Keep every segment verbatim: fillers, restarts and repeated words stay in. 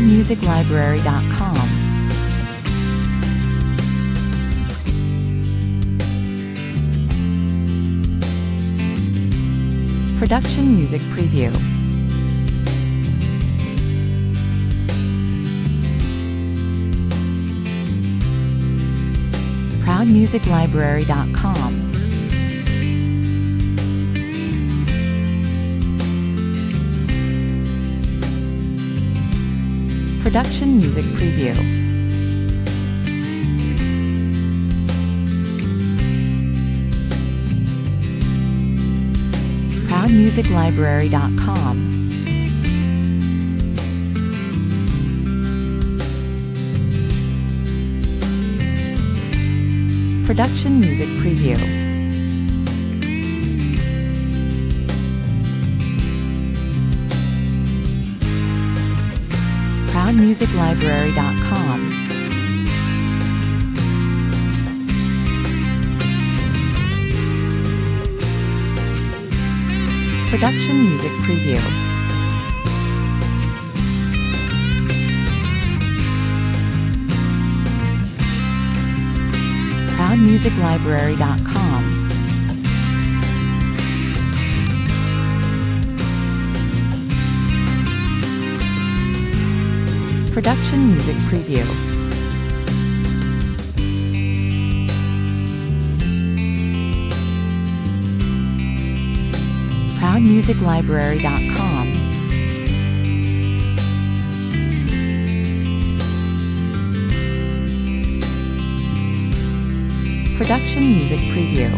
proud music library dot com. Production Music Preview. proud music library dot com. Production Music Preview. proud music library dot com. Production Music Preview. proud music library dot com. Production Music Preview. proud music library dot com. Production Music Preview. proud music library dot com. Production Music Preview.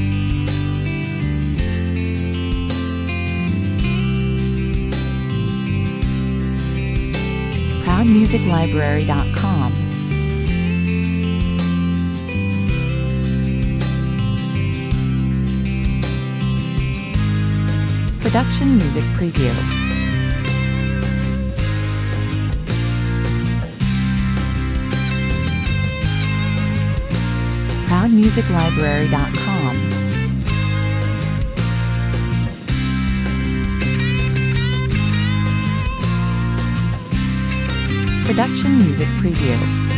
proud music library dot com. Production Music Preview. proud music library dot com. Production Music Preview.